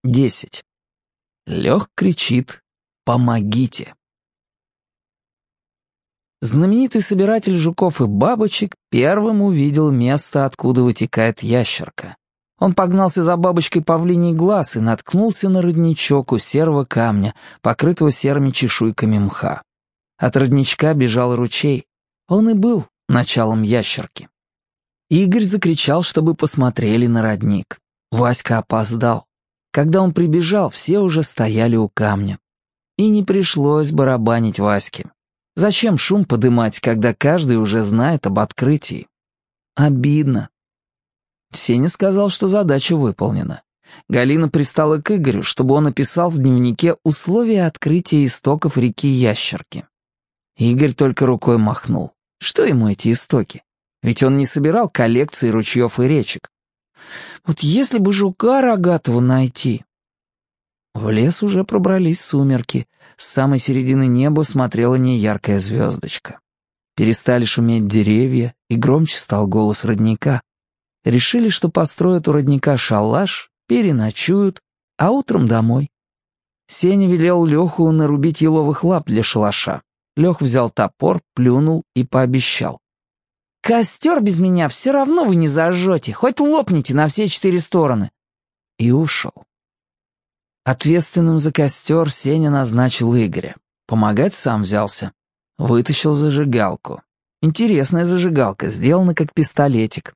10. Лёх кричит «Помогите!». Знаменитый собиратель жуков и бабочек первым увидел место, откуда вытекает ящерка. Он погнался за бабочкой павлиний глаз и наткнулся на родничок у серого камня, покрытого серыми чешуйками мха. От родничка бежал ручей. Он и был началом ящерки. Игорь закричал, чтобы посмотрели на родник. Васька опоздал. Когда он прибежал, все уже стояли у камня. И не пришлось барабанить Ваське. Зачем шум подымать, когда каждый уже знает об открытии? Обидно. Сеня сказал, что задача выполнена. Галина пристала к Игорю, чтобы он описал в дневнике условия открытия истоков реки Ящерки. Игорь только рукой махнул. Что ему эти истоки? Ведь он не собирал коллекции ручьев и речек. Вот если бы жука рогатого найти. В лес уже пробрались сумерки. С самой середины неба смотрела неяркая звездочка. Перестали шуметь деревья, и громче стал голос родника. Решили, что построят у родника шалаш, переночуют, а утром домой. Сеня велел Леху нарубить еловых лап для шалаша. Лех взял топор, плюнул и пообещал. «Костер без меня все равно вы не зажжете, хоть лопните на все 4 стороны». И ушел. Ответственным за костер Сеня назначил Игоря. Помогать сам взялся. Вытащил зажигалку. Интересная зажигалка, сделана как пистолетик.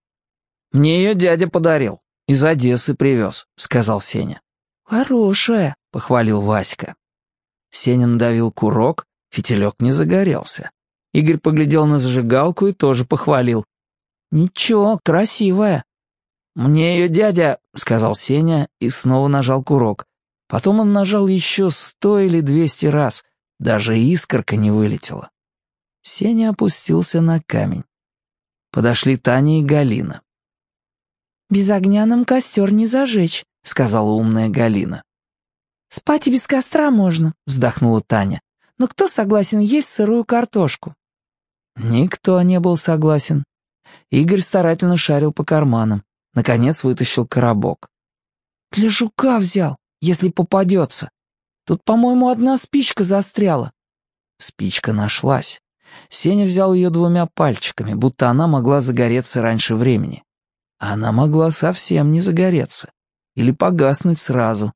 «Мне ее дядя подарил, из Одессы привез», — сказал Сеня. «Хорошая», — похвалил Васька. Сеня надавил курок, фитилек не загорелся. Игорь поглядел на зажигалку и тоже похвалил. «Ничего, красивая». «Мне ее дядя», — сказал Сеня и снова нажал курок. Потом он нажал еще 100 или 200 раз. Даже искорка не вылетела. Сеня опустился на камень. Подошли Таня и Галина. «Без огня нам костер не зажечь», — сказала умная Галина. «Спать и без костра можно», — вздохнула Таня. «Но кто согласен есть сырую картошку?» Никто не был согласен. Игорь старательно шарил по карманам. Наконец вытащил коробок. «Для жука взял, если попадется. Тут, по-моему, одна спичка застряла». Спичка нашлась. Сеня взял ее 2 пальчиками, будто она могла загореться раньше времени. А она могла совсем не загореться. Или погаснуть сразу.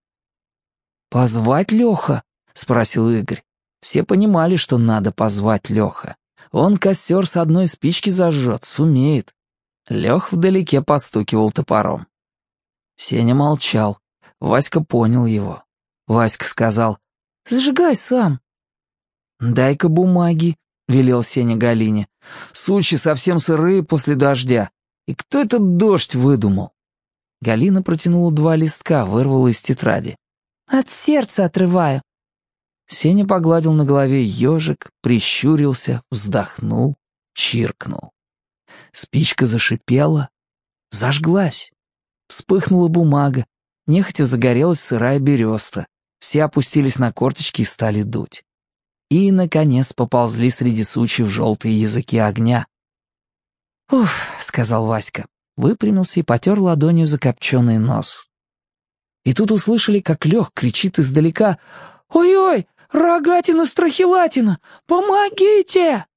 «Позвать Леха?» — спросил Игорь. Все понимали, что надо позвать Леха. Он костер с одной спички зажжет, сумеет. Лех вдалеке постукивал топором. Сеня молчал. Васька понял его. Васька сказал: «Зажигай сам». «Дай-ка бумаги», — велел Сеня Галине. «Сучи совсем сырые после дождя. И кто этот дождь выдумал?» Галина протянула 2 листка, вырвала из тетради. «От сердца отрываю». Сеня погладил на голове ежик, прищурился, вздохнул, чиркнул. Спичка зашипела, зажглась. Вспыхнула бумага, нехотя загорелась сырая береста. Все опустились на корточки и стали дуть. И, наконец, поползли среди сучьев желтые языки огня. «Уф», — сказал Васька, выпрямился и потер ладонью закопченный нос. И тут услышали, как Лех кричит издалека: «Ой-ой, рогатина-страхилатина! Помогите!»